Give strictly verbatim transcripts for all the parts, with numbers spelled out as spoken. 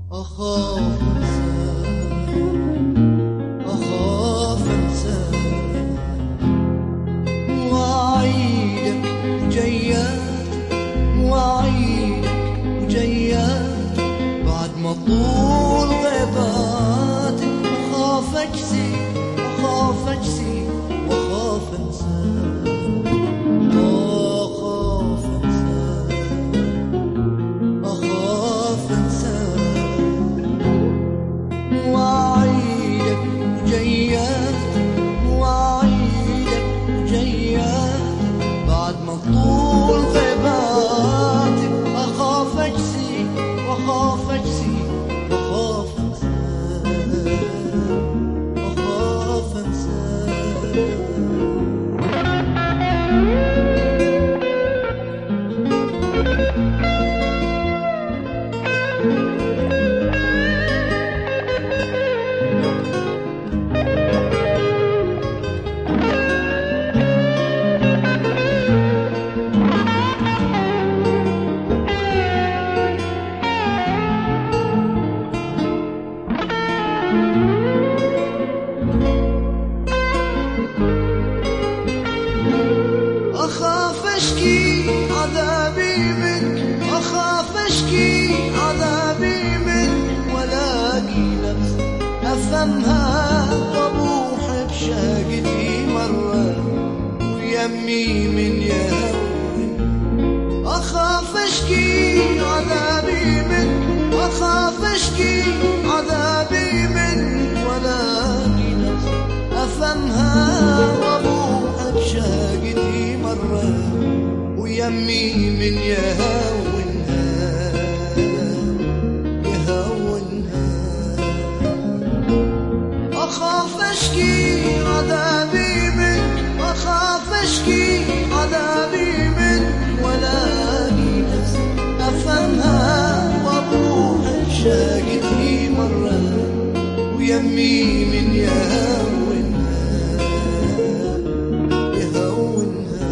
أخاف أنساك، أخاف أنساك وأعيدك وجياتك، وأعيدك وجياتك بعد ما طول غيباتك. أخاف أجزي، أخاف أجزي وأخاف أنساك، أخاف أنساك، أخاف أنساك وأعيدك وجياتك، وأعيدك وجياتك بعد ما طول غيباتك. أخاف أجزي وأخاف أجزي وأخاف أنساك، أخاف أنساك. أخاف أشكي عذابي منك، أخاف أشكي عذابي منك ولاقي نفسي أفهمها وأبوح بشاقتي مرة ويمي من يهون. أخاف أشكي عذابي منك، أخاف أشكي عذابي منك ولاقي نفسي أفهمها وأبوح بشاقتي مرة ويمي من يهونها، يهونها. أخاف أشكي عذابي منك، أخاف أشكي عذابي منك ولاقي نفسي أفهمها وأبوح بشاقتي مرة ويمي من يهونها، يهونها.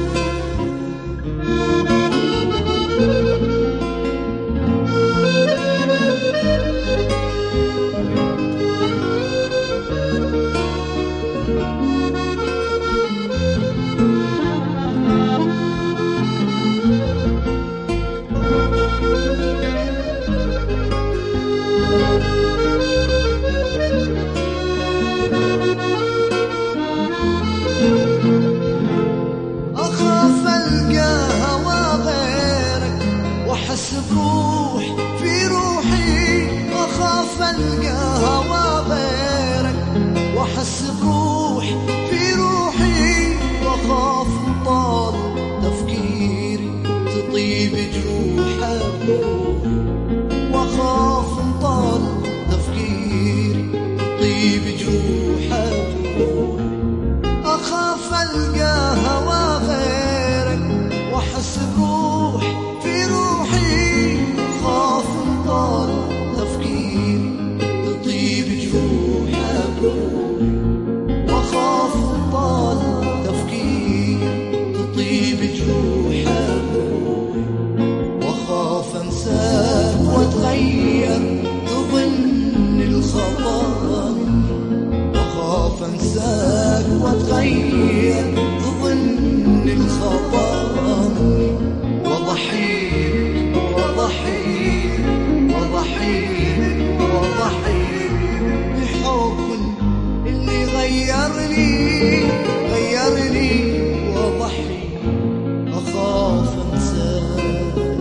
أخاف ألقى هوا غيرك وأحس بروح في روحي، أخاف ألقى هوا غيرك وأحس بروح في روحي، وأخاف طال تفكيري تطيب جروح بروحي، وأخاف طال تفكيري تطيب جروح بروحي. أخاف ألقى هوا غيرك وأحس بروح في روحي، أخاف طال تفكيري تطيب جروح بروحي، وأخاف طال تفكيري تطيب جروح بروحي. وأخاف أنساك وأتغير تظن الخطأ مني، وأخاف أنساك وأتغير تظن الخطأ مني، وأضحيك وأضحيك وأضحيك وأضحيك بحب اللي غيرني غيرني وأضحيك. أخاف أنساك،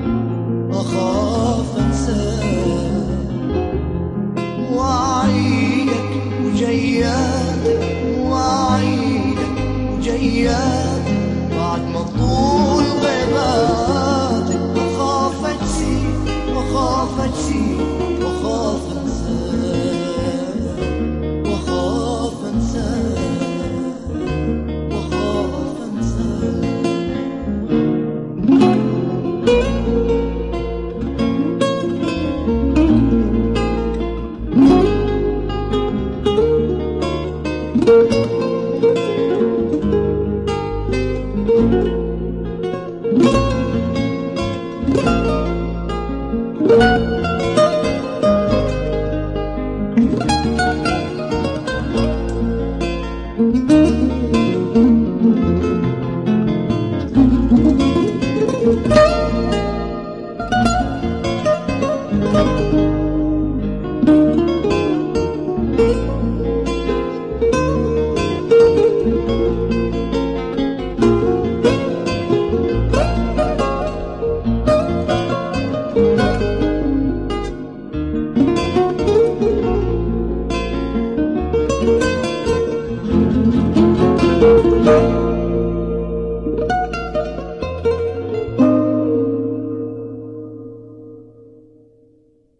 أخاف أنساك وأعيدك وجياتك، وأعيدك وجياتك بعد ما طول غيباتك. أخاف أجزي وأخاف أجزي وأخاف أنساك، وأخاف أنساك، وأخاف أنساك. Thank you. Thank you.